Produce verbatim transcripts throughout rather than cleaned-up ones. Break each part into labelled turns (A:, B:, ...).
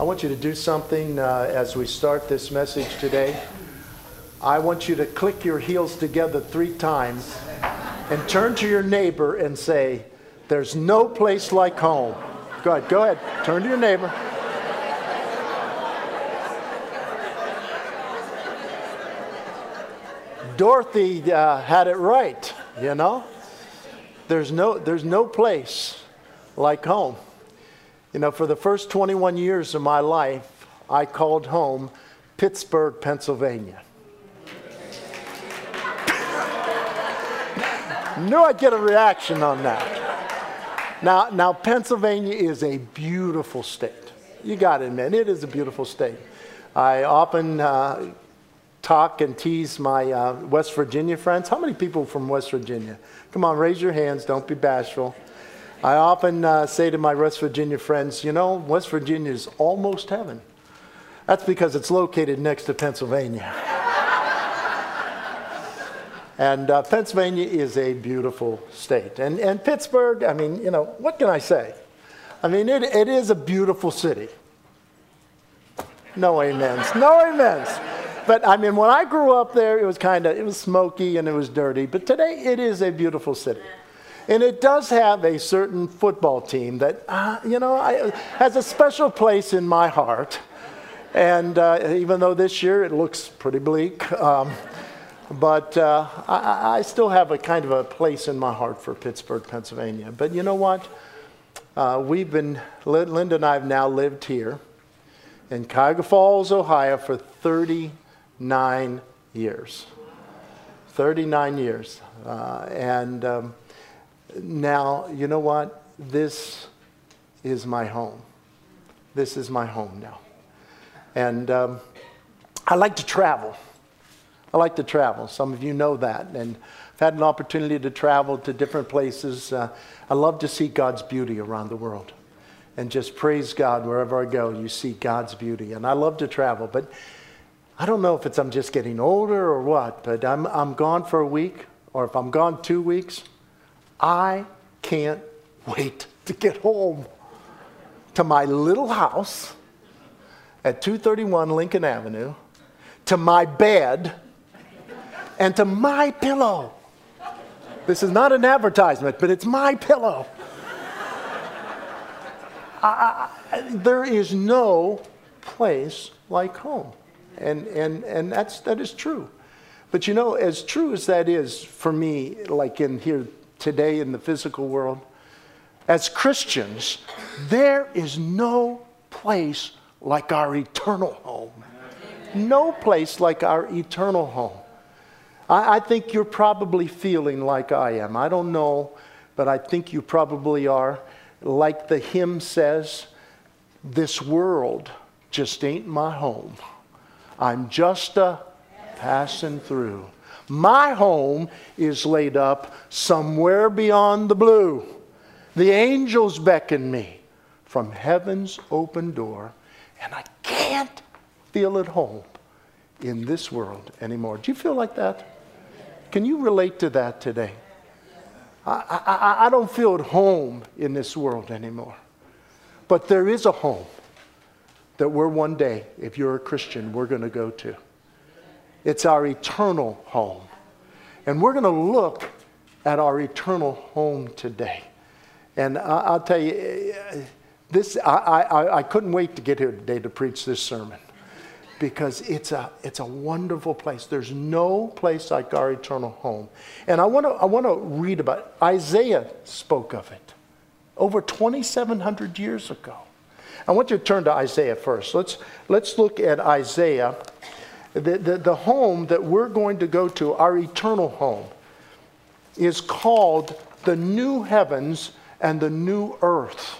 A: I want you to do something uh, as we start this message today. I want you to click your heels together three times and turn to your neighbor and say, "There's no place like home." Go ahead, go ahead. Turn to your neighbor. Dorothy uh, had it right, you know. There's no, there's no place like home. You know, for the first twenty-one years of my life, I called home Pittsburgh, Pennsylvania. Knew I'd get a reaction on that. Now, now Pennsylvania is a beautiful state. You got to admit, it is a beautiful state. I often uh, talk and tease my uh, West Virginia friends. How many people from West Virginia? Come on, raise your hands. Don't be bashful. I often uh, say to my West Virginia friends, you know, West Virginia is almost heaven. That's because it's located next to Pennsylvania. And uh, Pennsylvania is a beautiful state. And, and Pittsburgh, I mean, you know, what can I say? I mean, it, it is a beautiful city. No amens. No amens. But, I mean, when I grew up there, it was kind of, it was smoky and it was dirty. But today, it is a beautiful city. And it does have a certain football team that, uh, you know, I, has a special place in my heart. And uh, even though this year it looks pretty bleak, um, but uh, I, I still have a kind of a place in my heart for Pittsburgh, Pennsylvania. But you know what? Uh, we've been, Linda and I have now lived here in Cuyahoga Falls, Ohio for thirty-nine years. thirty-nine years. Uh, and... Um, Now, you know what? This is my home. This is my home now. And um, I like to travel. I like to travel. Some of you know that. And I've had an opportunity to travel to different places. Uh, I love to see God's beauty around the world. And just praise God wherever I go, you see God's beauty. And I love to travel. But I don't know if it's I'm just getting older or what, but I'm, I'm gone for a week, or if I'm gone two weeks, I can't wait to get home to my little house at two thirty-one Lincoln Avenue, to my bed, and to my pillow. This is not an advertisement, but it's my pillow. I, I, there is no place like home, and, and, and that's, that is true. But you know, as true as that is for me, like in here, today in the physical world, as Christians, there is no place like our eternal home. No place like our eternal home. I, I think you're probably feeling like I am. I don't know, but I think you probably are. Like the hymn says, this world just ain't my home. I'm just a passing through. My home is laid up somewhere beyond the blue. The angels beckon me from heaven's open door, and I can't feel at home in this world anymore. Do you feel like that? Can you relate to that today? I, I, I don't feel at home in this world anymore. But there is a home that we're one day, if you're a Christian, we're going to go to. It's our eternal home. And we're going to look at our eternal home today. And I, I'll tell you, this I, I, I couldn't wait to get here today to preach this sermon. Because it's a, it's a wonderful place. There's no place like our eternal home. And I want to I want to read about it. Isaiah spoke of it over twenty-seven hundred years ago. I want you to turn to Isaiah first. Let's, let's look at Isaiah. The, the, the home that we're going to go to, our eternal home, is called the new heavens and the new earth.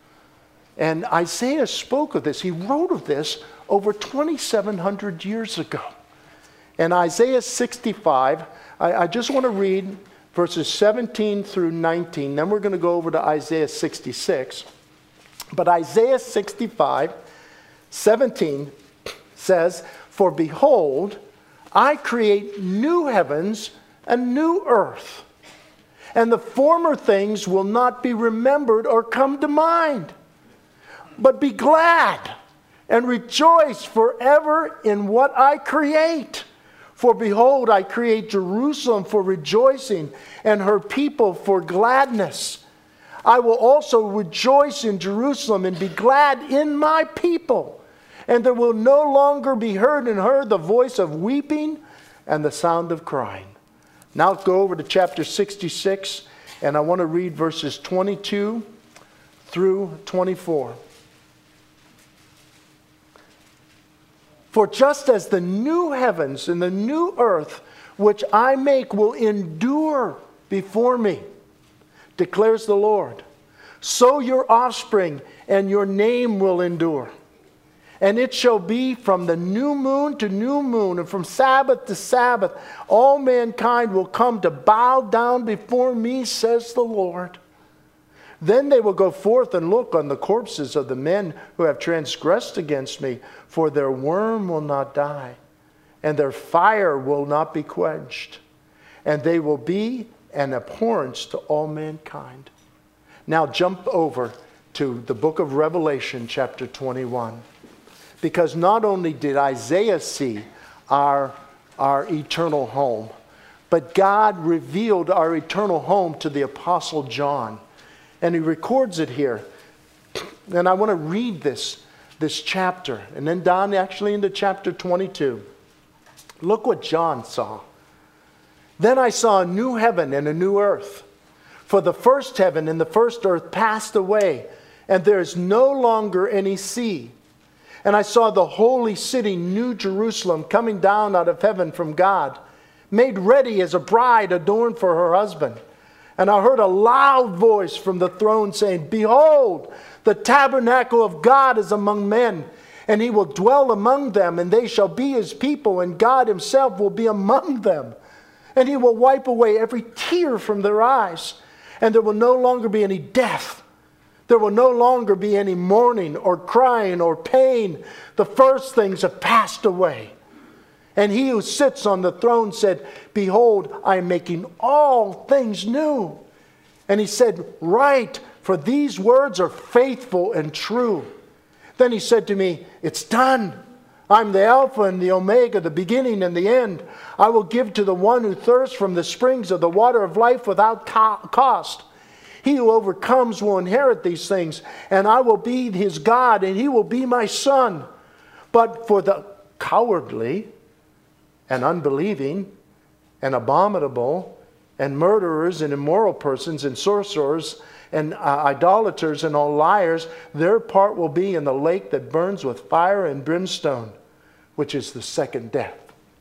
A: And Isaiah spoke of this. He wrote of this over twenty-seven hundred years ago. And Isaiah sixty-five, I, I just want to read verses seventeen through nineteen. Then we're going to go over to Isaiah sixty-six. But Isaiah sixty-five, seventeen says, "For behold, I create new heavens and new earth, and the former things will not be remembered or come to mind. But be glad and rejoice forever in what I create. For behold, I create Jerusalem for rejoicing, and her people for gladness. I will also rejoice in Jerusalem and be glad in my people. And there will no longer be heard in her the voice of weeping and the sound of crying. Now go over to chapter sixty-six, and I want to read verses twenty-two through twenty-four. For just as the new heavens and the new earth which I make will endure before me, declares the Lord, so your offspring and your name will endure. And it shall be from the new moon to new moon, and from Sabbath to Sabbath, all mankind will come to bow down before me, says the Lord. Then they will go forth and look on the corpses of the men who have transgressed against me, for their worm will not die, and their fire will not be quenched, and they will be an abhorrence to all mankind. Now jump over to the book of Revelation, chapter twenty-one. Because not only did Isaiah see our, our eternal home, but God revealed our eternal home to the Apostle John. And he records it here. And I want to read this, this chapter. And then down actually into chapter twenty-two. Look what John saw. Then I saw a new heaven and a new earth. For the first heaven and the first earth passed away, and there is no longer any sea. And I saw the holy city, New Jerusalem, coming down out of heaven from God, made ready as a bride adorned for her husband. And I heard a loud voice from the throne saying, Behold, the tabernacle of God is among men, and he will dwell among them, and they shall be his people, and God himself will be among them. And he will wipe away every tear from their eyes, and there will no longer be any death. There will no longer be any mourning or crying or pain. The first things have passed away. And he who sits on the throne said, Behold, I am making all things new. And he said, Write, for these words are faithful and true. Then he said to me, It's done. I'm the Alpha and the Omega, the beginning and the end. I will give to the one who thirsts from the springs of the water of life without co- cost. He who overcomes will inherit these things, and I will be his God, and he will be my son. But for the cowardly and unbelieving and abominable and murderers and immoral persons and sorcerers and uh, idolaters and all liars, their part will be in the lake that burns with fire and brimstone, which is the second death.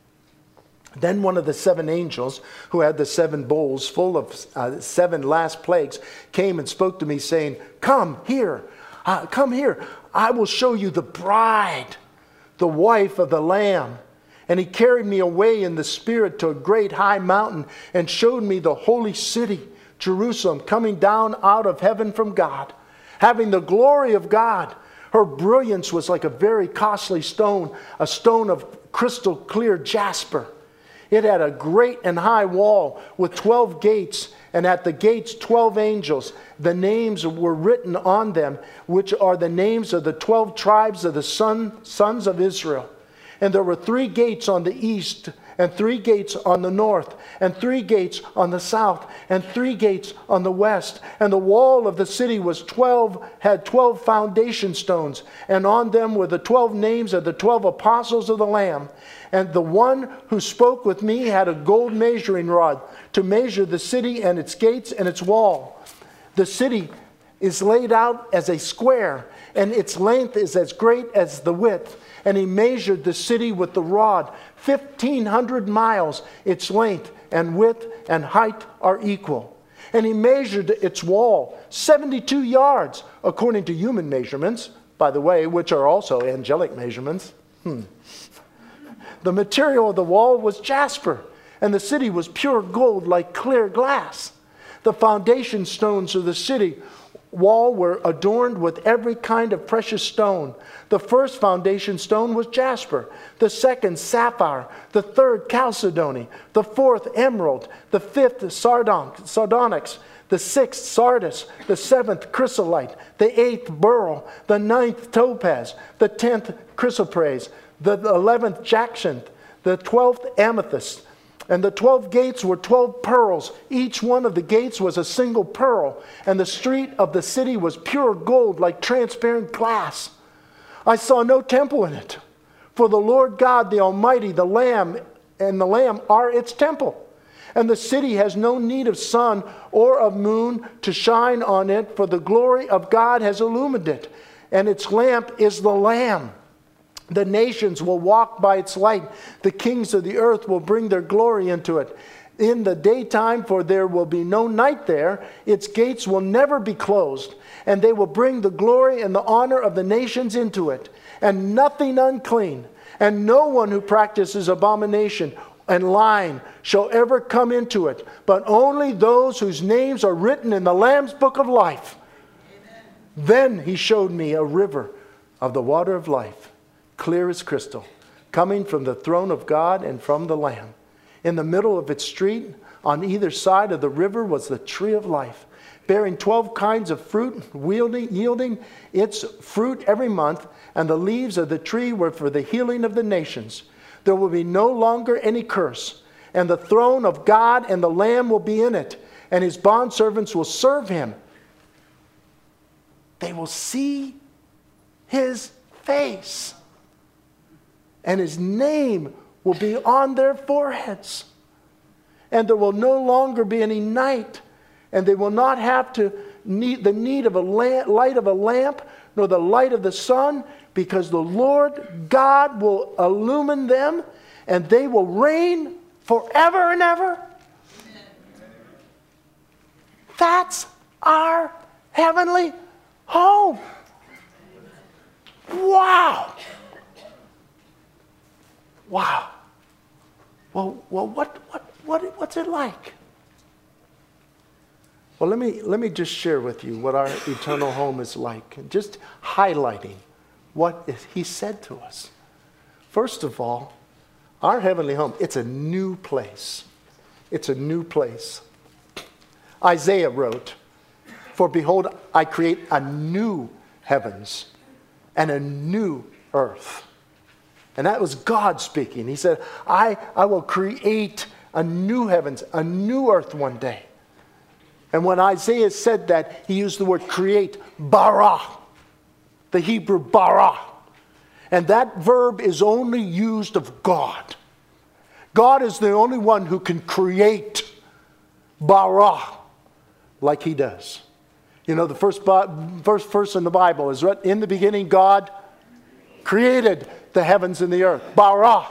A: Then one of the seven angels who had the seven bowls full of uh, seven last plagues came and spoke to me saying, Come here, uh, come here. I will show you the bride, the wife of the Lamb. And he carried me away in the spirit to a great high mountain and showed me the holy city, Jerusalem, coming down out of heaven from God, having the glory of God. Her brilliance was like a very costly stone, a stone of crystal clear jasper. It had a great and high wall with twelve gates, and at the gates twelve angels. The names were written on them, which are the names of the twelve tribes of the son, sons of Israel. And there were three gates on the east, and three gates on the north, and three gates on the south, and three gates on the west. And the wall of the city was twelve, had twelve foundation stones, and on them were the twelve names of the twelve apostles of the Lamb. And the one who spoke with me had a gold measuring rod to measure the city and its gates and its wall. The city is laid out as a square, and its length is as great as the width. And he measured the city with the rod, fifteen hundred miles. Its length and width and height are equal. And he measured its wall, seventy-two yards, according to human measurements, by the way, which are also angelic measurements. Hmm. The material of the wall was jasper, and the city was pure gold like clear glass. The foundation stones of the city wall were adorned with every kind of precious stone. The first foundation stone was jasper, the second sapphire, the third chalcedony, the fourth emerald, the fifth sardonyx, the sixth sardis, the seventh chrysolite, the eighth beryl, the ninth topaz, the tenth chrysoprase, the eleventh jacinth, the twelfth amethyst. And the twelve gates were twelve pearls. Each one of the gates was a single pearl. And the street of the city was pure gold, like transparent glass. I saw no temple in it. For the Lord God, the Almighty, the Lamb, and the Lamb are its temple. And the city has no need of sun or of moon to shine on it, for the glory of God has illumined it. And its lamp is the Lamb. The nations will walk by its light. The kings of the earth will bring their glory into it. In the daytime, for there will be no night there, its gates will never be closed, and they will bring the glory and the honor of the nations into it. And nothing unclean, and no one who practices abomination and lying shall ever come into it, but only those whose names are written in the Lamb's book of life. Amen. Then he showed me a river of the water of life, clear as crystal, coming from the throne of God and from the Lamb. In the middle of its street, on either side of the river, was the tree of life, bearing twelve kinds of fruit, yielding, yielding its fruit every month, and the leaves of the tree were for the healing of the nations. There will be no longer any curse, and the throne of God and the Lamb will be in it, and his bondservants will serve him. They will see his face, and his name will be on their foreheads. And there will no longer be any night, and they will not have to need the need of a lamp, light of a lamp, nor the light of the sun, because the Lord God will illumine them, and they will reign forever and ever. Amen. That's our heavenly home. Wow. Wow. Well, well, what, what, what, what's it like? Well, let me, let me just share with you what our eternal home is like, and just highlighting what he said to us. First of all, our heavenly home, it's a new place. It's a new place. Isaiah wrote, "For behold, I create a new heavens and a new earth." And that was God speaking. He said, I, I will create a new heavens, a new earth one day. And when Isaiah said that, he used the word create, bara, the Hebrew bara. And that verb is only used of God. God is the only one who can create bara like he does. You know, the first, first verse in the Bible is, right, in the beginning God created the heavens and the earth. Bara.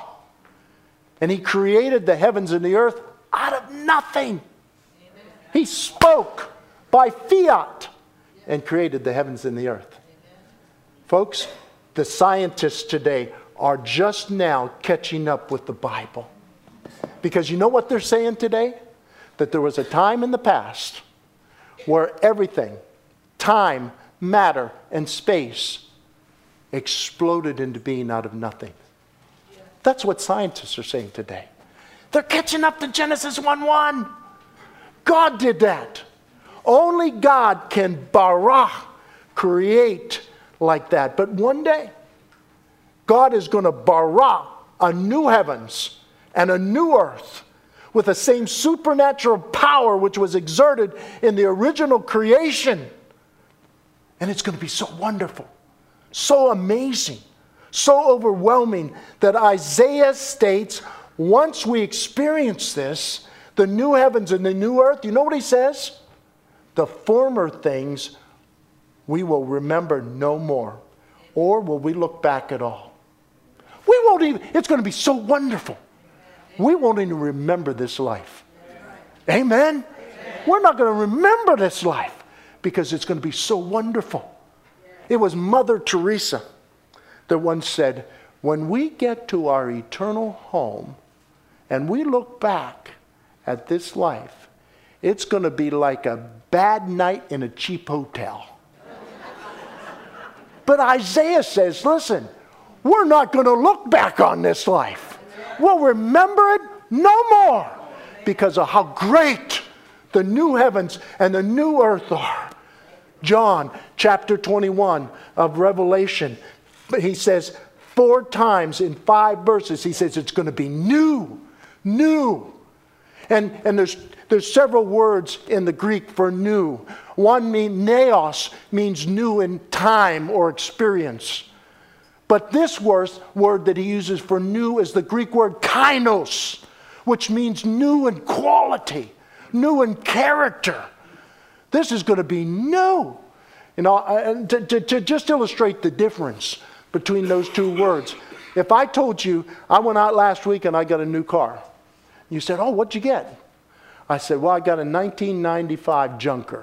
A: And he created the heavens and the earth out of nothing. Amen. He spoke by fiat and created the heavens and the earth. Amen. Folks, the scientists today are just now catching up with the Bible. Because you know what they're saying today? That there was a time in the past where everything, time, matter, and space exploded into being out of nothing. That's what scientists are saying today. They're catching up to Genesis one one. God did that. Only God can bara, create like that. But one day, God is going to bara a new heavens and a new earth with the same supernatural power which was exerted in the original creation. And it's going to be so wonderful. So amazing, so overwhelming that Isaiah states, once we experience this, the new heavens and the new earth, you know what he says? The former things we will remember no more, or will we look back at all? We won't even, it's going to be so wonderful. We won't even remember this life. Amen? We're not going to remember this life because it's going to be so wonderful. It was Mother Teresa that once said, when we get to our eternal home and we look back at this life, it's going to be like a bad night in a cheap hotel. But Isaiah says, listen, we're not going to look back on this life. We'll remember it no more because of how great the the new heavens and the new earth are. John chapter twenty-one of Revelation, he says four times in five verses, he says it's going to be new, new. And, and there's, there's several words in the Greek for new. One means, neos, means new in time or experience. But this word, word that he uses for new is the Greek word kainos, which means new in quality, new in character. This is going to be new. You know, to, to, to just illustrate the difference between those two words. If I told you, I went out last week and I got a new car. You said, oh, what'd you get? I said, well, I got a nineteen ninety-five Junker.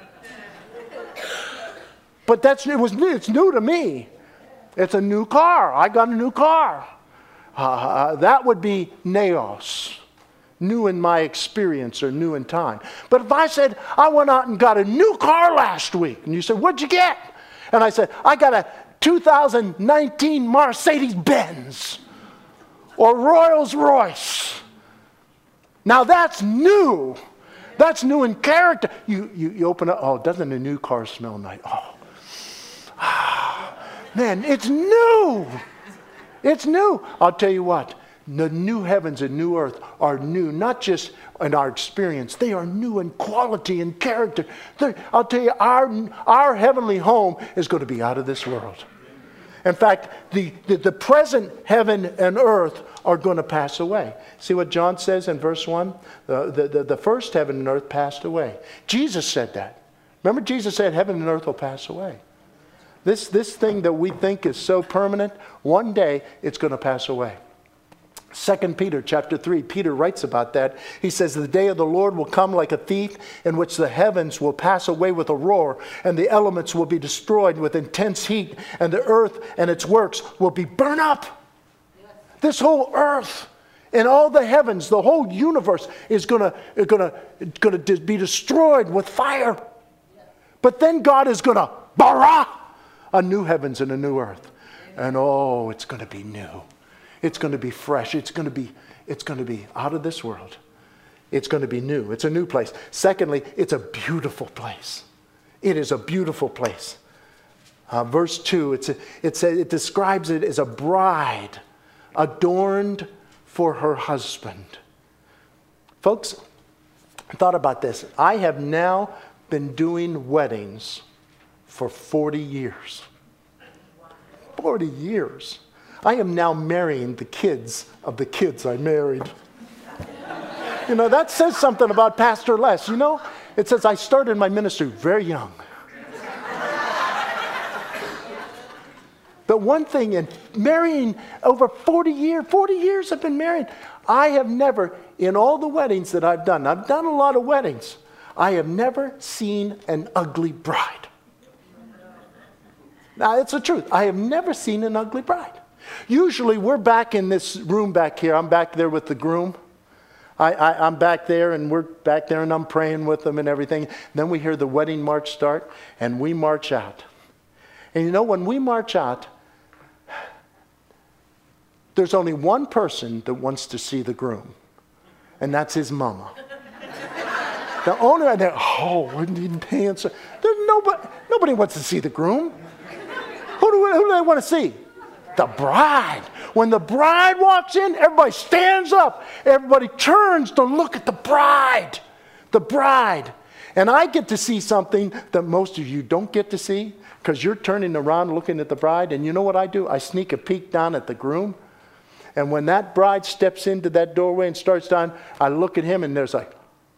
A: But that's, it was new, it's new to me. It's a new car. I got a new car. Uh, that would be neos. New in my experience or new in time. But if I said, I went out and got a new car last week, and you said, what'd you get? And I said, I got a two thousand nineteen Mercedes-Benz or Rolls-Royce. Now that's new. That's new in character. You, you, you open up, oh, doesn't a new car smell nice? Oh, man, it's new. It's new. I'll tell you what. The new heavens and new earth are new, not just in our experience. They are new in quality and character. They're, I'll tell you, our, our heavenly home is going to be out of this world. In fact, the, the, the present heaven and earth are going to pass away. See what John says in verse one? The, the, the, the first heaven and earth passed away. Jesus said that. Remember, Jesus said heaven and earth will pass away. This, this thing that we think is so permanent, one day it's going to pass away. Second Peter chapter three, Peter writes about that. He says, the day of the Lord will come like a thief, in which the heavens will pass away with a roar, and the elements will be destroyed with intense heat, and the earth and its works will be burned up. This whole earth and all the heavens, the whole universe is going to gonna, gonna be destroyed with fire. But then God is going to bara a new heavens and a new earth. And oh, it's going to be new. It's going to be fresh. It's going to be, it's going to be out of this world. It's going to be new. It's a new place. Secondly, it's a beautiful place. It is a beautiful place. Uh, verse two, it's a, it's a, it describes it as a bride adorned for her husband. Folks, I thought about this. I have now been doing weddings for forty years. forty years. I am now marrying the kids of the kids I married. You know, that says something about Pastor Les. You know, it says I started my ministry very young. But one thing, in marrying over forty years, forty years I've been married, I have never, in all the weddings that I've done, I've done a lot of weddings, I have never seen an ugly bride. Now, it's the truth. I have never seen an ugly bride. Usually, we're back in this room back here. I'm back there with the groom. I, I, I'm back there, and we're back there, and I'm praying with them and everything. Then we hear the wedding march start, and we march out. And you know, when we march out, there's only one person that wants to see the groom, and that's his mama. The owner, and they're, oh, we need pants. There's nobody, nobody wants to see the groom. Who do, who do they want to see? The bride. When the bride walks in, everybody stands up. Everybody turns to look at the bride. The bride. And I get to see something that most of you don't get to see, because you're turning around looking at the bride. And you know what I do? I sneak a peek down at the groom. And when that bride steps into that doorway and starts down, I look at him and there's like,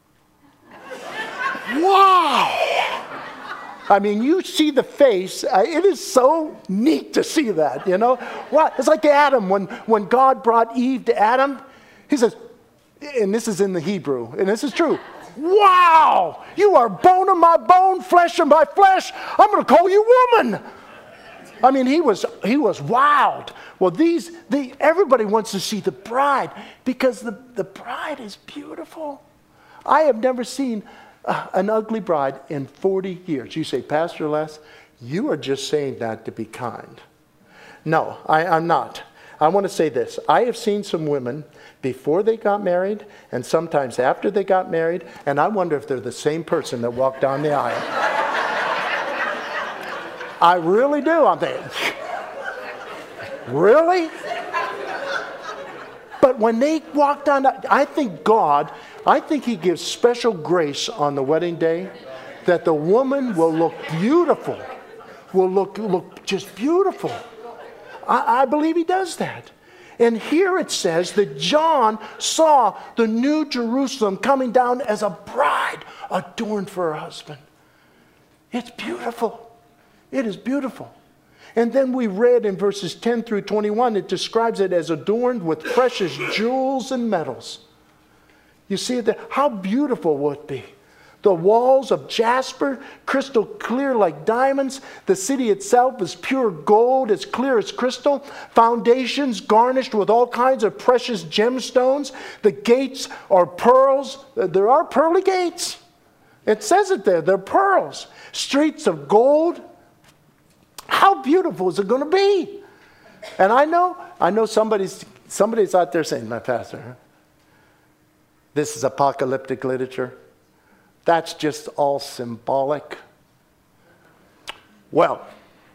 A: wow. I mean, you see the face. It is so neat to see that, you know. Wow. It's like Adam. When, when God brought Eve to Adam, he says, and this is in the Hebrew, and this is true, wow, you are bone of my bone, flesh of my flesh. I'm going to call you woman. I mean, he was he was wild. Well, these, the, everybody wants to see the bride because the, the bride is beautiful. I have never seen uh, an ugly bride in forty years. You say, Pastor Les, you are just saying that to be kind. No, I, I'm not. I want to say this. I have seen some women before they got married and sometimes after they got married, and I wonder if they're the same person that walked down the aisle. I really do. I'm thinking, really? But when they walk down, I think God, I think He gives special grace on the wedding day that the woman will look beautiful, will look, look just beautiful. I, I believe He does that. And here it says that John saw the new Jerusalem coming down as a bride adorned for her husband. It's beautiful. It is beautiful. And then we read in verses ten through twenty-one, it describes it as adorned with precious jewels and metals. You see that? How beautiful will it be? The walls of jasper, crystal clear like diamonds. The city itself is pure gold, as clear as crystal. Foundations garnished with all kinds of precious gemstones. The gates are pearls. There are pearly gates. It says it there. They're pearls. Streets of gold. How beautiful is it going to be? And I know, I know somebody's, somebody's out there saying, my pastor, this is apocalyptic literature. That's just all symbolic. Well,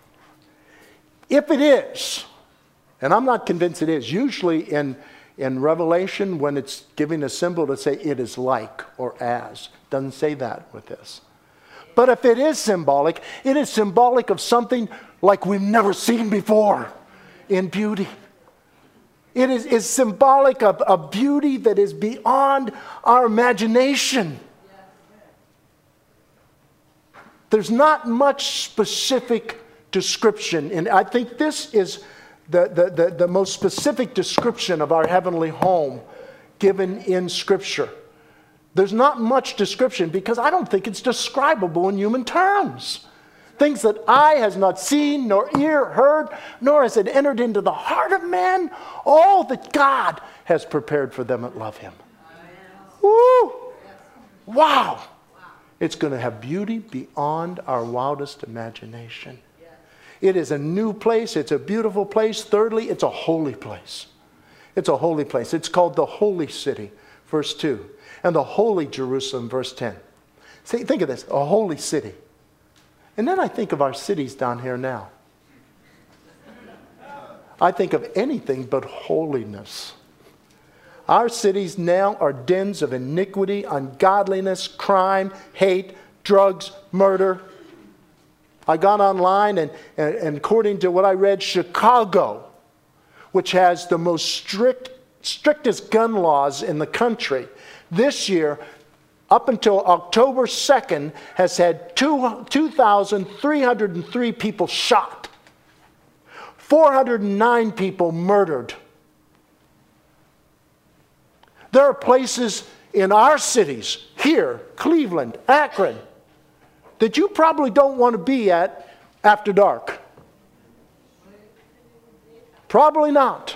A: if it is, and I'm not convinced it is, usually in, in Revelation, when it's giving a symbol to say it is like or as, doesn't say that with this. But if it is symbolic, it is symbolic of something like we've never seen before in beauty. It is, is symbolic of a beauty that is beyond our imagination. There's not much specific description. And I think this is the, the, the, the most specific description of our heavenly home given in Scripture. There's not much description because I don't think it's describable in human terms. Things that eye has not seen, nor ear heard, nor has it entered into the heart of man, all that God has prepared for them that love Him. Woo! Wow! It's going to have beauty beyond our wildest imagination. It is a new place. It's a beautiful place. Thirdly, it's a holy place. It's a holy place. It's called the Holy City, verse two. And the Holy Jerusalem, verse ten. See, think of this, a holy city. And then I think of our cities down here now. I think of anything but holiness. Our cities now are dens of iniquity, ungodliness, crime, hate, drugs, murder. I got online and, and, and according to what I read, Chicago, which has the most strict, strictest gun laws in the country, this year, up until October second, has had two thousand three hundred three people shot, four hundred nine people murdered. There are places in our cities, here, Cleveland, Akron, that you probably don't want to be at after dark. Probably not.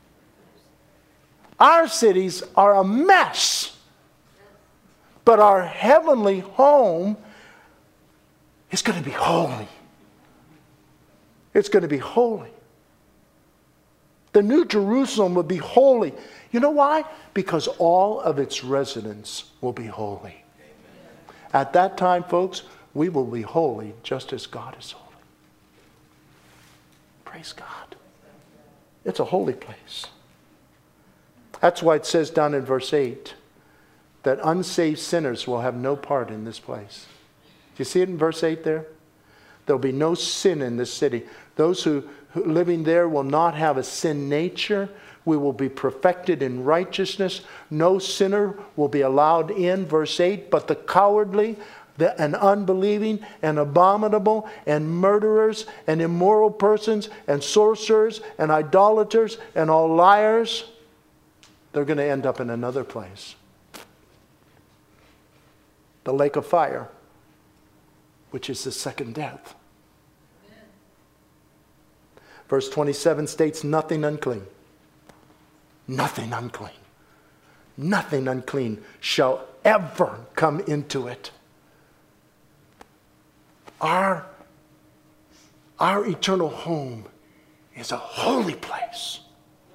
A: Our cities are a mess. But our heavenly home is going to be holy. It's going to be holy. The New Jerusalem will be holy. You know why? Because all of its residents will be holy. At that time, folks, we will be holy just as God is holy. Praise God. It's a holy place. That's why it says down in verse eight that unsaved sinners will have no part in this place. Do you see it in verse eight there? There'll be no sin in this city. Those who, who living there will not have a sin nature. We will be perfected in righteousness. No sinner will be allowed in, verse eight, but the cowardly, the, and unbelieving, and abominable, and murderers, and immoral persons, and sorcerers, and idolaters, and all liars. They're going to end up in another place. The lake of fire, which is the second death. Amen. Verse twenty-seven states, nothing unclean. Nothing unclean. Nothing unclean shall ever come into it. Our, our eternal home is a holy place.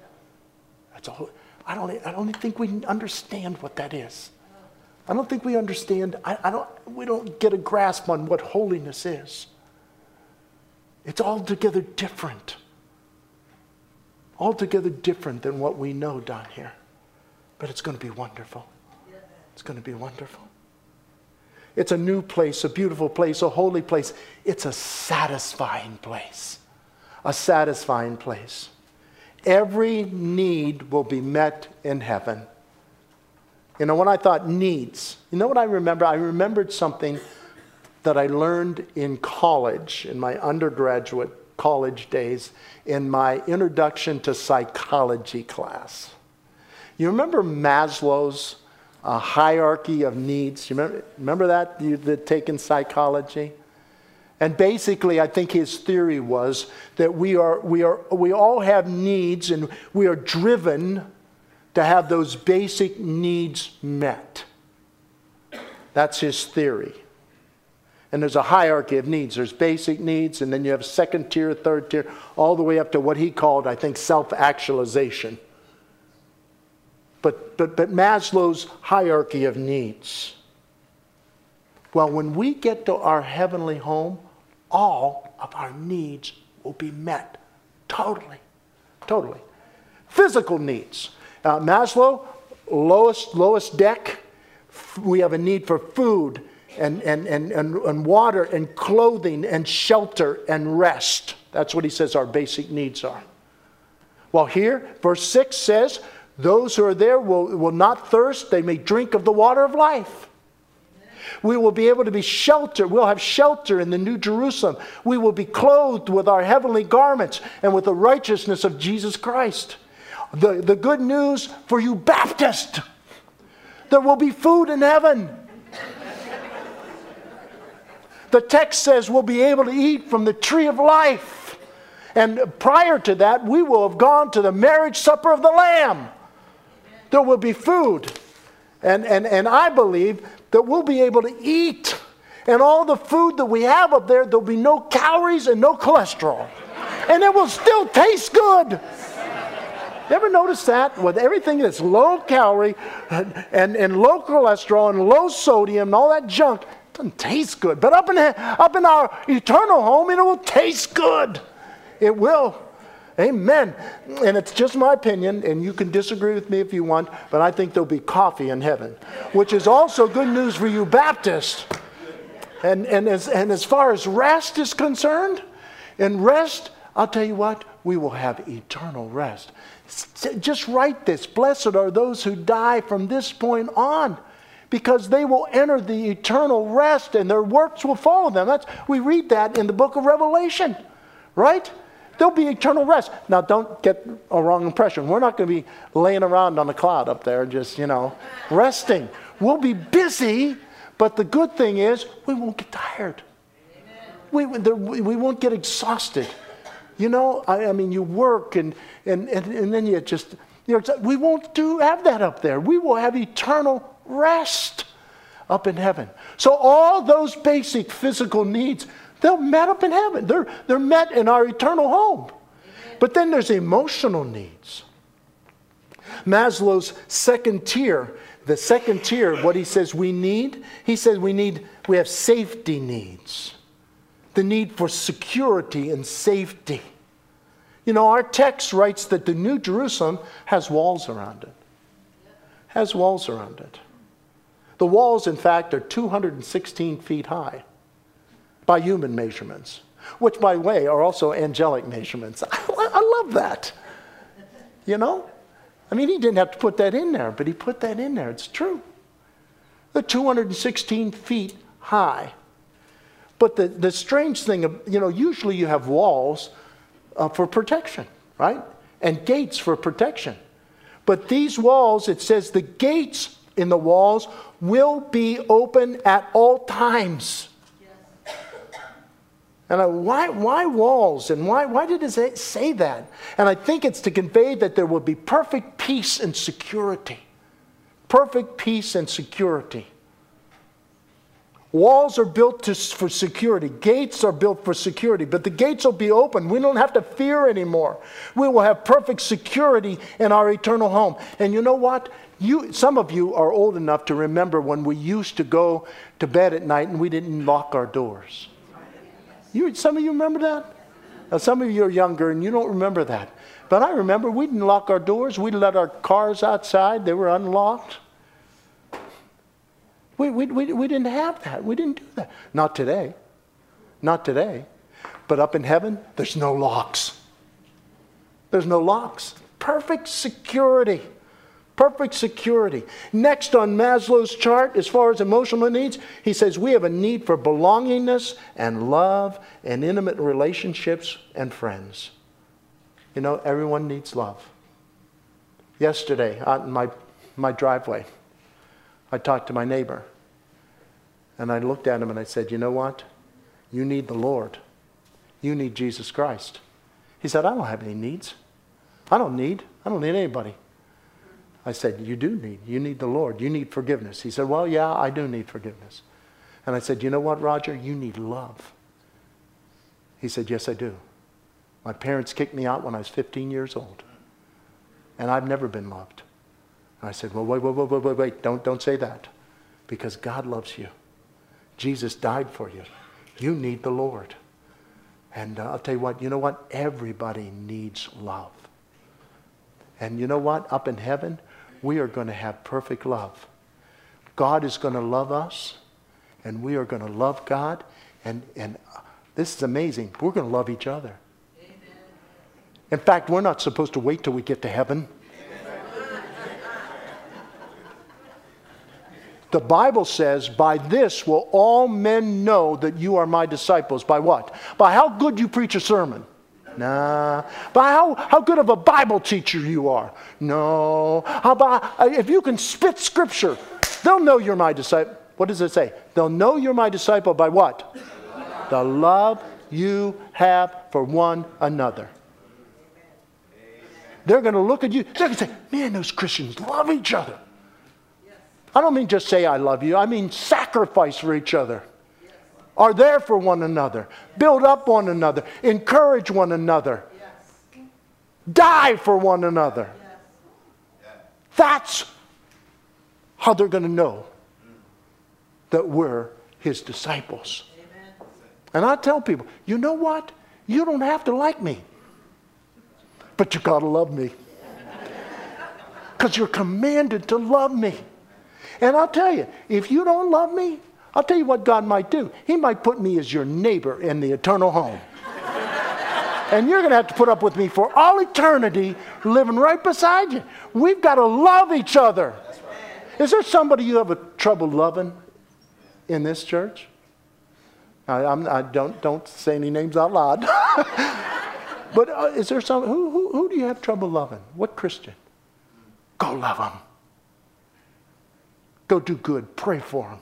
A: That's all. I don't, I don't think we understand what that is. I don't think we understand, I, I don't, we don't get a grasp on what holiness is. It's altogether different. Altogether different than what we know down here. But it's going to be wonderful. It's going to be wonderful. It's a new place, a beautiful place, a holy place. It's a satisfying place. A satisfying place. Every need will be met in heaven. You know, when I thought needs, you know what I remember? I remembered something that I learned in college, in my undergraduate college days, in my introduction to psychology class. You remember Maslow's uh, hierarchy of needs? You remember, remember that? You've taken psychology? And basically, I think his theory was that we are, we are, we all have needs, and we are driven to have those basic needs met. That's his theory. And there's a hierarchy of needs. There's basic needs, and then you have second tier, third tier, all the way up to what he called, I think, self-actualization. But, but, but Maslow's hierarchy of needs. Well, when we get to our heavenly home, all of our needs will be met. Totally. Totally. Physical needs. Uh, Maslow, lowest, lowest deck, we have a need for food and, and, and, and, and water and clothing and shelter and rest. That's what he says our basic needs are. Well, here, verse six says, those who are there will, will not thirst. They may drink of the water of life. We will be able to be sheltered. We'll have shelter in the New Jerusalem. We will be clothed with our heavenly garments and with the righteousness of Jesus Christ. The, the good news for you Baptists, there will be food in heaven. The text says we'll be able to eat from the tree of life. And prior to that, we will have gone to the marriage supper of the Lamb. There will be food. And, and, and I believe that we'll be able to eat. And all the food that we have up there, there'll be no calories and no cholesterol. And it will still taste good. You ever notice that? With everything that's low calorie and, and, and low cholesterol and low sodium and all that junk, it doesn't taste good. But up in, up in our eternal home, it will taste good. It will. Amen. And it's just my opinion, and you can disagree with me if you want, but I think there'll be coffee in heaven, which is also good news for you Baptists. And, and, as, and as far as rest is concerned, in rest, I'll tell you what, we will have eternal rest. Just write this. Blessed are those who die from this point on, because they will enter the eternal rest and their works will follow them. That's, we read that in the book of Revelation, right? There'll be eternal rest. Now, don't get a wrong impression. We're not going to be laying around on a cloud up there just, you know, resting. We'll be busy, but the good thing is we won't get tired. We, we won't get exhausted. You know, I, I mean, you work and, and, and, and then you just, you know, we won't do have that up there. We will have eternal rest up in heaven. So all those basic physical needs, they're met up in heaven. They're, they're met in our eternal home. But then there's emotional needs. Maslow's second tier, the second tier, what he says we need, he says we need, we have safety needs. The need for security and safety. You know, our text writes that the New Jerusalem has walls around it. Has walls around it. The walls, in fact, are two hundred sixteen feet high by human measurements, which, by the way, are also angelic measurements. I love that. You know? I mean, he didn't have to put that in there, but he put that in there. It's true. They're two hundred sixteen feet high. But the, the strange thing, you know, usually you have walls uh, for protection, right? And gates for protection. But these walls, it says the gates in the walls will be open at all times. Yes. And I, why, why walls? And why, why did it say that? And I think it's to convey that there will be perfect peace and security. Perfect peace and security. Walls are built to, for security. Gates are built for security. But the gates will be open. We don't have to fear anymore. We will have perfect security in our eternal home. And you know what? You, some of you are old enough to remember when we used to go to bed at night and we didn't lock our doors. You, some of you remember that? Now, some of you are younger and you don't remember that. But I remember we didn't lock our doors. We'd let our cars outside. They were unlocked. We, we, we, we didn't have that. We didn't do that. Not today. Not today. But up in heaven, there's no locks. There's no locks. Perfect security. Perfect security. Next on Maslow's chart, as far as emotional needs, he says we have a need for belongingness and love and intimate relationships and friends. You know, everyone needs love. Yesterday, out in my, my driveway, I talked to my neighbor. And I looked at him and I said, you know what? You need the Lord. You need Jesus Christ. He said, I don't have any needs. I don't need. I don't need anybody. I said, you do need. You need the Lord. You need forgiveness. He said, well, yeah, I do need forgiveness. And I said, you know what, Roger? You need love. He said, yes, I do. My parents kicked me out when I was fifteen years old. And I've never been loved. And I said, well, wait, wait, wait, wait, wait, wait. Don't, don't say that. Because God loves you. Jesus died for you. You need the Lord. And uh, I'll tell you what, you know what? Everybody needs love. And you know what? Up in heaven, we are going to have perfect love. God is going to love us, and we are going to love God. And, and this is amazing. We're going to love each other. Amen. In fact, we're not supposed to wait till we get to heaven. The Bible says, by this will all men know that you are my disciples. By what? By how good you preach a sermon. Nah. By how, how good of a Bible teacher you are. No. How about if you can spit scripture, they'll know you're my disciple. What does it say? They'll know you're my disciple by what? The love you have for one another. They're going to look at you. They're going to say, man, those Christians love each other. I don't mean just say I love you. I mean sacrifice for each other. Yes. Are there for one another. Build up one another. Encourage one another. Yes. Die for one another. Yes. That's how they're going to know that we're his disciples. Amen. And I tell people, you know what? You don't have to like me. But you got to love me. Because you're commanded to love me. And I'll tell you, if you don't love me, I'll tell you what God might do. He might put me as your neighbor in the eternal home. And you're going to have to put up with me for all eternity, living right beside you. We've got to love each other. Is there somebody you have a trouble loving in this church? I, I'm, I don't don't say any names out loud. But uh, is there some who, who who do you have trouble loving? What Christian? Go love them. Go do good. Pray for them.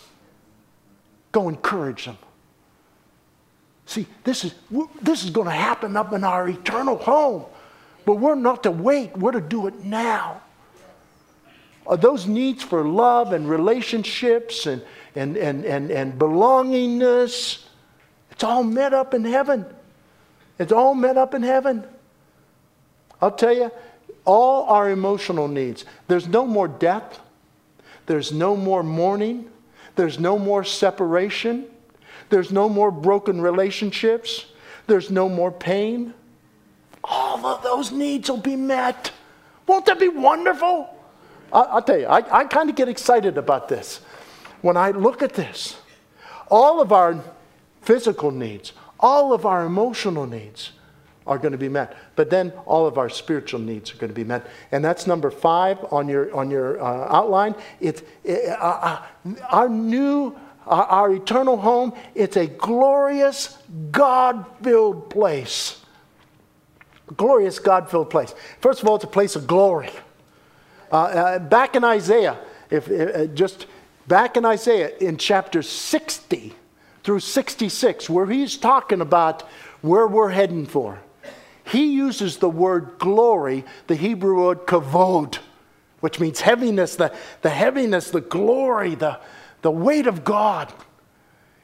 A: Go encourage them. See, this is, this is going to happen up in our eternal home. But we're not to wait. We're to do it now. Are those needs for love and relationships and, and, and, and, and belongingness, it's all met up in heaven. It's all met up in heaven. I'll tell you, all our emotional needs. There's no more death. There's no more mourning. There's no more separation. There's no more broken relationships. There's no more pain. All of those needs will be met. Won't that be wonderful? I'll tell you, I, I kind of get excited about this. When I look at this, all of our physical needs, all of our emotional needs are going to be met. But then all of our spiritual needs are going to be met. And that's number five on your on your uh, outline. It's uh, uh, our new, uh, our eternal home. It's a glorious, God-filled place. A glorious, God-filled place. First of all, it's a place of glory. Uh, uh, back in Isaiah, if uh, just back in Isaiah in chapter sixty through sixty-six, where he's talking about where we're heading for. He uses the word glory, the Hebrew word kavod, which means heaviness, the, the heaviness, the glory, the, the weight of God.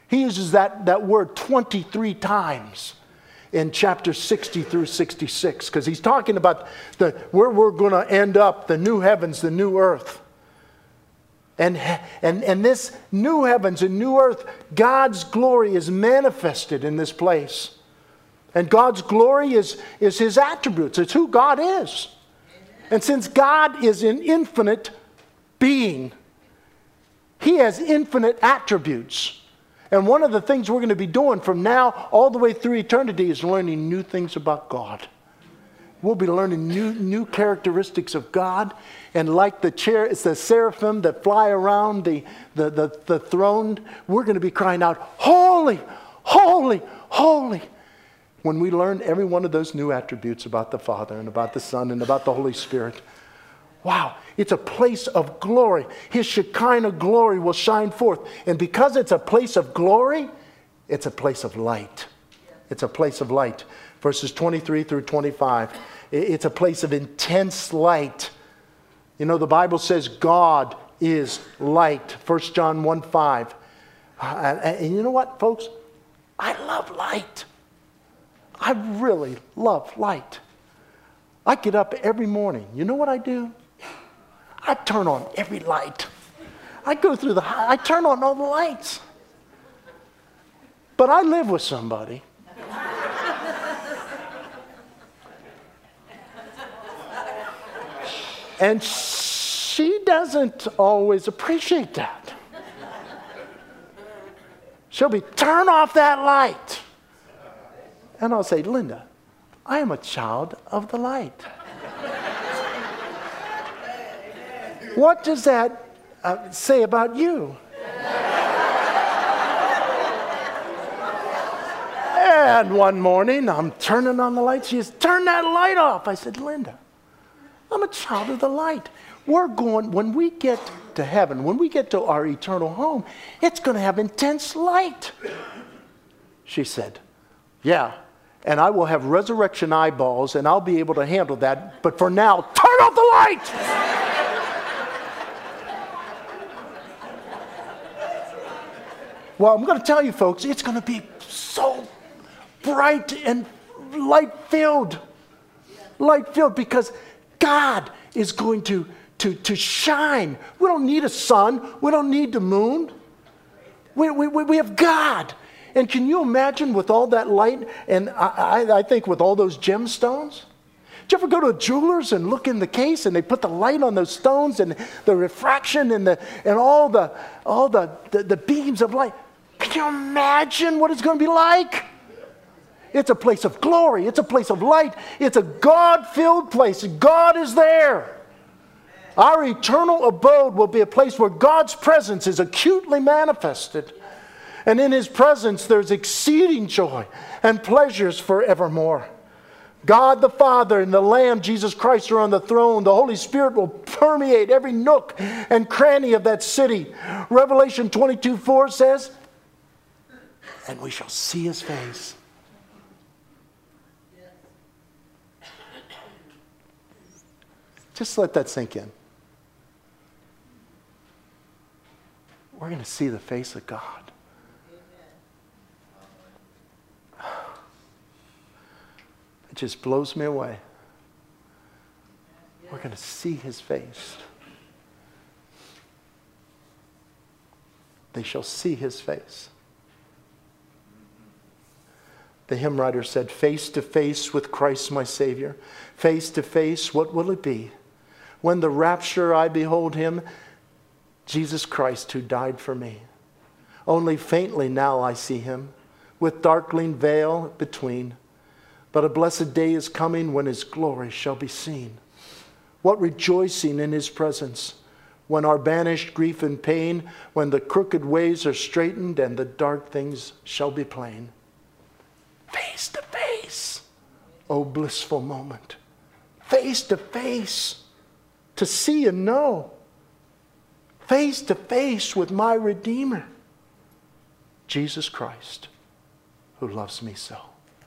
A: He uses that, that word twenty-three times in chapter sixty through sixty-six, because he's talking about the where we're going to end up, the new heavens, the new earth. And, and, and this new heavens and new earth, God's glory is manifested in this place. And God's glory is, is His attributes. It's who God is. And since God is an infinite being, He has infinite attributes. And one of the things we're going to be doing from now all the way through eternity is learning new things about God. We'll be learning new, new characteristics of God. And like the chair, it's the seraphim that fly around the, the, the, the throne, we're going to be crying out, holy, holy, holy. When we learn every one of those new attributes about the Father and about the Son and about the Holy Spirit, wow, it's a place of glory. His Shekinah glory will shine forth. And because it's a place of glory, it's a place of light. It's a place of light. Verses twenty-three through twenty-five. It's a place of intense light. You know, the Bible says God is light. First John one five. Uh, and you know what, folks? I love light. I really love light. I get up every morning. You know what I do? I turn on every light. I go through the, I turn on all the lights. But I live with somebody. And she doesn't always appreciate that. She'll be, turn off that light. And I'll say, Linda, I am a child of the light. What does that uh, say about you? And one morning, I'm turning on the light. She says, turn that light off. I said, Linda, I'm a child of the light. We're going, when we get to heaven, when we get to our eternal home, it's going to have intense light. She said, yeah, and I will have resurrection eyeballs, and I'll be able to handle that. But for now, turn off the light. Well, I'm going to tell you, folks, it's going to be so bright and light-filled. Light-filled because God is going to, to, to shine. We don't need a sun. We don't need the moon. We, we, we have God. And can you imagine with all that light, and I, I, I think with all those gemstones? Did you ever go to a jeweler's and look in the case and they put the light on those stones and the refraction and, the, and all, the, all the, the, the beams of light? Can you imagine what it's going to be like? It's a place of glory. It's a place of light. It's a God-filled place. God is there. Our eternal abode will be a place where God's presence is acutely manifested. And in His presence, there's exceeding joy and pleasures forevermore. God the Father and the Lamb, Jesus Christ, are on the throne. The Holy Spirit will permeate every nook and cranny of that city. Revelation twenty-two four says, and we shall see His face. Just let that sink in. We're going to see the face of God. It just blows me away. We're going to see His face. They shall see His face. The hymn writer said, face to face with Christ my Savior. Face to face, what will it be? When the rapture I behold Him, Jesus Christ who died for me. Only faintly now I see Him, with darkling veil between. But a blessed day is coming when His glory shall be seen. What rejoicing in His presence, when our banished grief and pain, when the crooked ways are straightened and the dark things shall be plain. Face to face, oh blissful moment. Face to face, to see and know. Face to face with my Redeemer, Jesus Christ, who loves me so.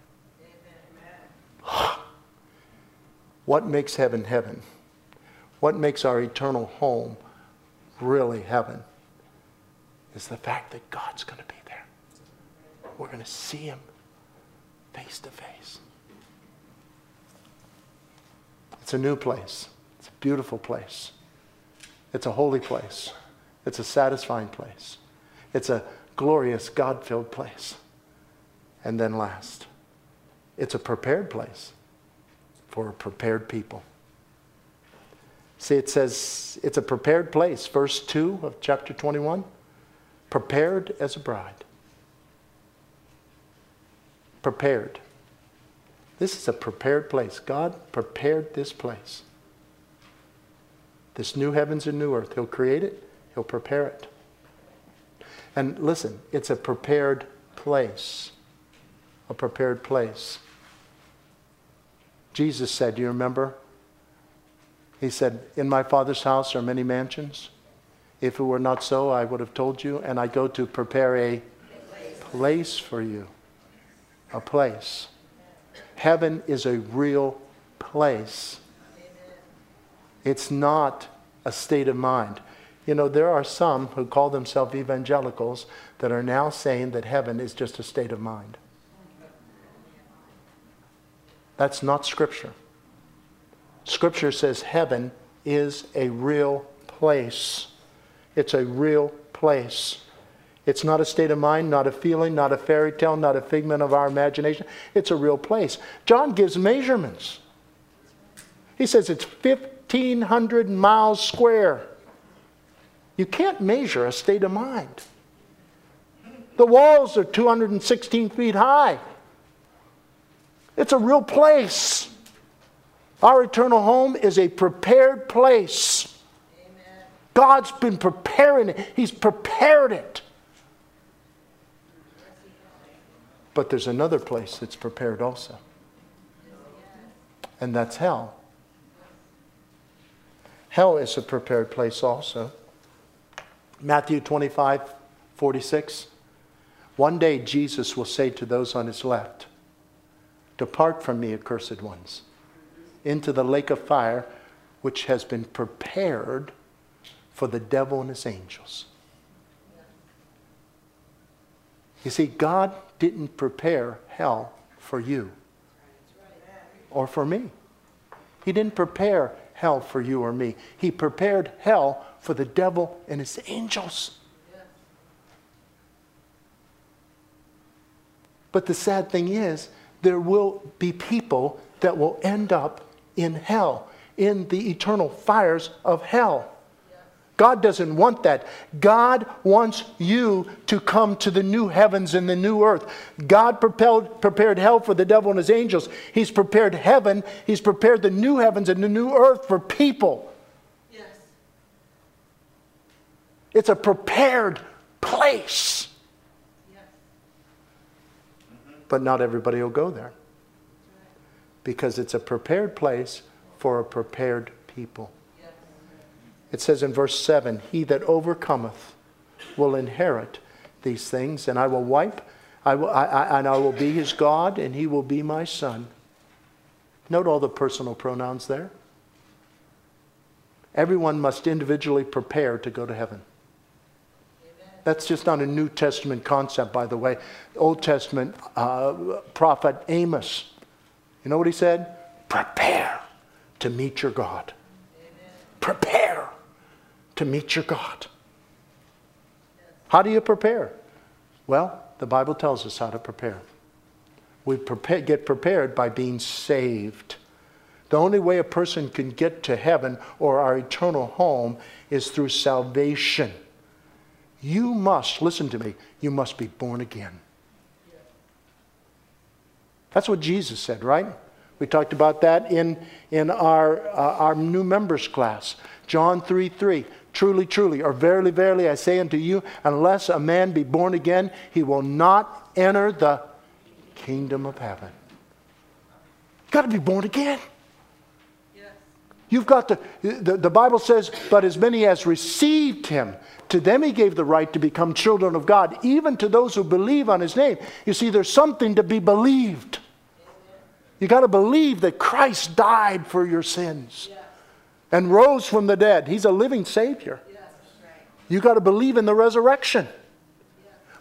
A: What makes heaven heaven? What makes our eternal home really heaven is the fact that God's going to be there. we're going to see him face to face. It's a new place. It's a beautiful place. It's a holy place. It's a satisfying place. It's a glorious, God-filled place. And then last, it's a prepared place for a prepared people. See, it says it's a prepared place. Verse two of chapter twenty-one, prepared as a bride. Prepared. This is a prepared place. God prepared this place. This new heavens and new earth. He'll create it. He'll prepare it. And listen, it's a prepared place. A prepared place. Jesus said, do you remember? He said, in my Father's house are many mansions. If it were not so, I would have told you. And I go to prepare a place for you. A place. Heaven is a real place. It's not a state of mind. You know, there are some who call themselves evangelicals that are now saying that heaven is just a state of mind. That's not Scripture. Scripture says heaven is a real place. It's a real place. It's not a state of mind, not a feeling, not a fairy tale, not a figment of our imagination. It's a real place. John gives measurements. He says it's fifteen hundred miles square. You can't measure a state of mind. The walls are two hundred sixteen feet high. It's a real place. Our eternal home is a prepared place. Amen. God's been preparing it. He's prepared it. But there's another place that's prepared also. And that's hell. Hell is a prepared place also. Matthew twenty-five, forty-six. One day Jesus will say to those on his left, depart from me, accursed ones, into the lake of fire, which has been prepared for the devil and his angels. You see, God didn't prepare hell for you or for me. He didn't prepare hell for you or me. He prepared hell for the devil and his angels. But the sad thing is, there will be people that will end up in hell, in the eternal fires of hell. God doesn't want that. God wants you to come to the new heavens and the new earth. God prepared, prepared hell for the devil and his angels. He's prepared heaven. He's prepared the new heavens and the new earth for people. Yes. It's a prepared place. Yes. But not everybody will go there. Because it's a prepared place for a prepared people. It says in verse seven, he that overcometh will inherit these things, and I will wipe, I will, I, I, and I will be his God, and he will be my son. Note all the personal pronouns there. Everyone must individually prepare to go to heaven. Amen. That's just not a New Testament concept, by the way. Old Testament uh, prophet Amos, you know what he said? Prepare to meet your God. Amen. Prepare to meet your God. How do you prepare? Well, the Bible tells us how to prepare. We prepare, get prepared by being saved. The only way a person can get to heaven or our eternal home is through salvation. You must, listen to me, you must be born again. That's what Jesus said, right? We talked about that in, in our, uh, our new members class. John three three. Truly, truly, or verily, verily, I say unto you, unless a man be born again, he will not enter the kingdom of heaven. You've got to be born again. Yes. You've got to, the, the Bible says, but as many as received him, to them he gave the right to become children of God, even to those who believe on his name. You see, there's something to be believed. You got to believe that Christ died for your sins. Yes. And rose from the dead. He's a living Savior. Yes, right. You got to believe in the resurrection. Yes.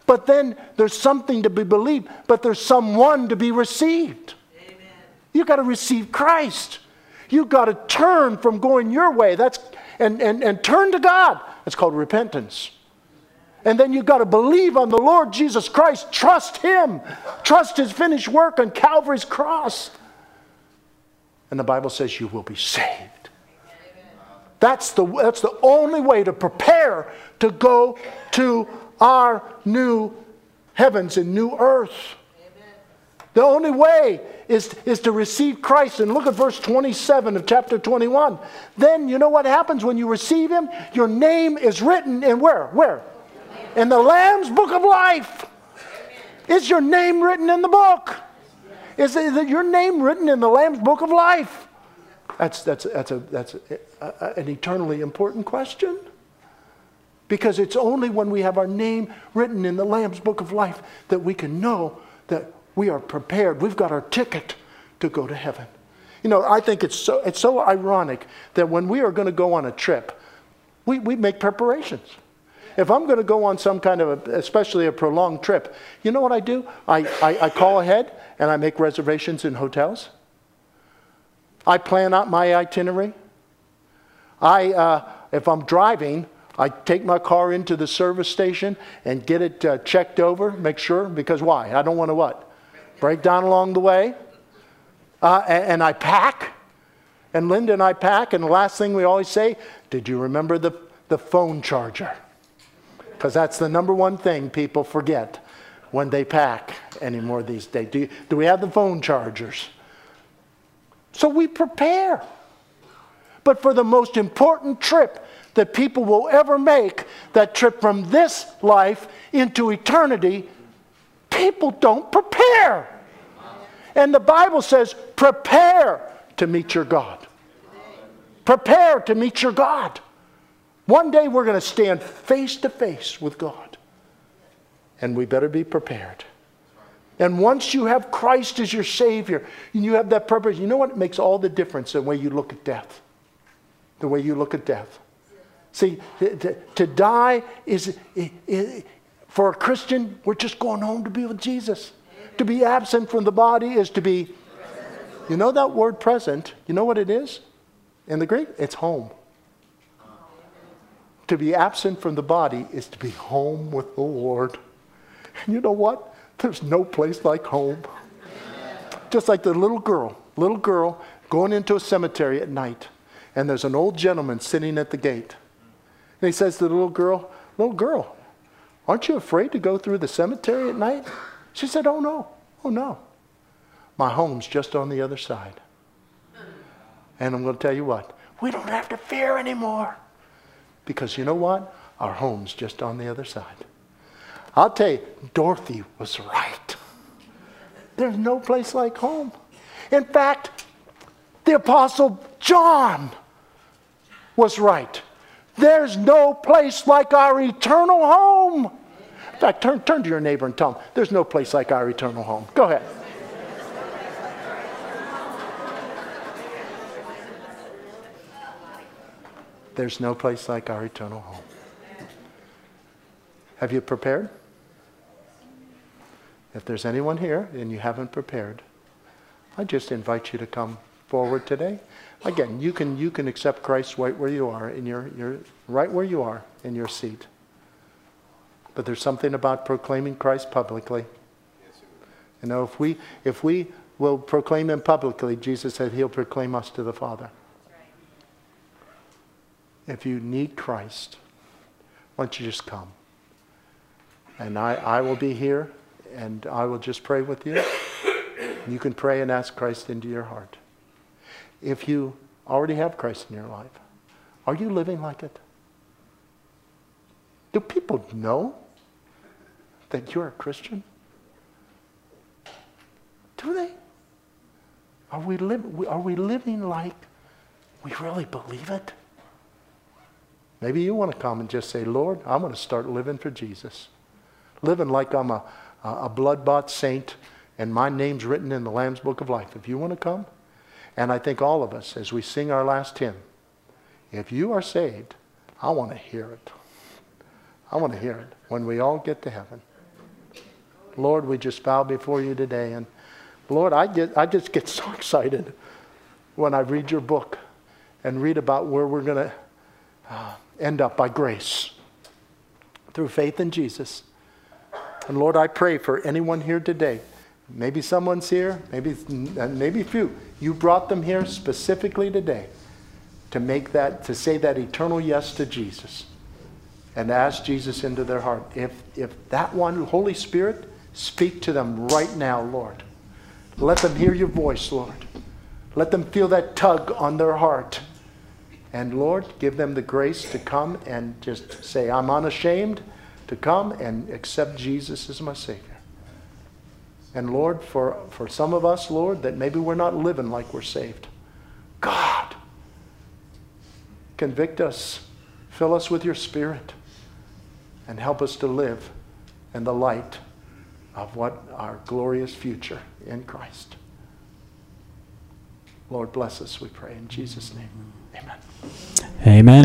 A: But then there's something to be believed, but there's someone to be received. Amen. You got to receive Christ. You got to turn from going your way. That's and, and, and turn to God. That's called repentance. And then you got to believe on the Lord Jesus Christ. Trust Him. Trust His finished work on Calvary's cross. And the Bible says you will be saved. That's the, that's the only way to prepare to go to our new heavens and new earth. The only way is, is to receive Christ. And look at verse twenty-seven of chapter twenty-one. Then you know what happens when you receive Him? Your name is written in where? Where? In the Lamb's book of life. Is your name written in the book? Is your name written in the Lamb's book of life? That's, that's, that's, a, that's a, a, an eternally important question. Because it's only when we have our name written in the Lamb's book of life that we can know that we are prepared. We've got our ticket to go to heaven. You know, I think it's so, it's so ironic that when we are going to go on a trip, we, we make preparations. If I'm going to go on some kind of, a, especially a prolonged trip, you know what I do? I, I, I call ahead and I make reservations in hotels. I plan out my itinerary. I, uh, if I'm driving, I take my car into the service station and get it uh, checked over, make sure, because why? I don't want to what? Break down along the way. Uh, and, and I pack. And Linda and I pack, and the last thing we always say, did you remember the, the phone charger? Because that's the number one thing people forget when they pack anymore these days. Do, you, do we have the phone chargers? So we prepare. But for the most important trip that people will ever make, that trip from this life into eternity, people don't prepare. And the Bible says, prepare to meet your God. Prepare to meet your God. One day we're going to stand face to face with God. And we better be prepared. And once you have Christ as your Savior, and you have that purpose, you know what makes all the difference? The way you look at death. The way you look at death. See, to, to die is, is, for a Christian, we're just going home to be with Jesus. To be absent from the body is to be, you know that word present, you know what it is? In the Greek, it's home. To be absent from the body is to be home with the Lord. And you know what? There's no place like home. Just like the little girl, little girl going into a cemetery at night. And there's an old gentleman sitting at the gate. And he says to the little girl, little girl, aren't you afraid to go through the cemetery at night? She said, oh no, oh no. My home's just on the other side. And I'm going to tell you what, we don't have to fear anymore. Because you know what? Our home's just on the other side. I'll tell you, Dorothy was right. There's no place like home. In fact, the Apostle John was right. There's no place like our eternal home. In fact, turn, turn to your neighbor and tell him, there's no place like our eternal home. Go ahead. There's no place like our eternal home. Have you prepared? If there's anyone here and you haven't prepared, I just invite you to come forward today. Again, you can you can accept Christ right where you are, in your, your right where you are in your seat. But there's something about proclaiming Christ publicly. You know, if we if we will proclaim Him publicly, Jesus said He'll proclaim us to the Father. If you need Christ, why don't you just come? And I, I will be here, and I will just pray with you. You can pray and ask Christ into your heart. If you already have Christ in your life, are you living like it? Do people know that you're a Christian? Do they? Are we, li- are we living like we really believe it? Maybe you want to come and just say, Lord, I'm going to start living for Jesus. Living like I'm a, a blood-bought saint and my name's written in the Lamb's Book of Life. If you want to come, and I think all of us, as we sing our last hymn, if you are saved, I want to hear it. I want to hear it when we all get to heaven. Lord, we just bow before you today. And Lord, I get, I just get so excited when I read your book and read about where we're going to uh, end up by grace through faith in Jesus. And Lord, I pray for anyone here today. Maybe someone's here, maybe, maybe a few. You brought them here specifically today to make that, to say that eternal yes to Jesus and ask Jesus into their heart. If, if that one, Holy Spirit, speak to them right now, Lord. Let them hear your voice, Lord. Let them feel that tug on their heart. And Lord, give them the grace to come and just say, I'm unashamed to come and accept Jesus as my Savior. And Lord, for, for some of us, Lord, that maybe we're not living like we're saved. God, convict us, fill us with your Spirit, and help us to live in the light of what our glorious future in Christ. Lord, bless us, we pray. In Jesus' name, amen.
B: Amen.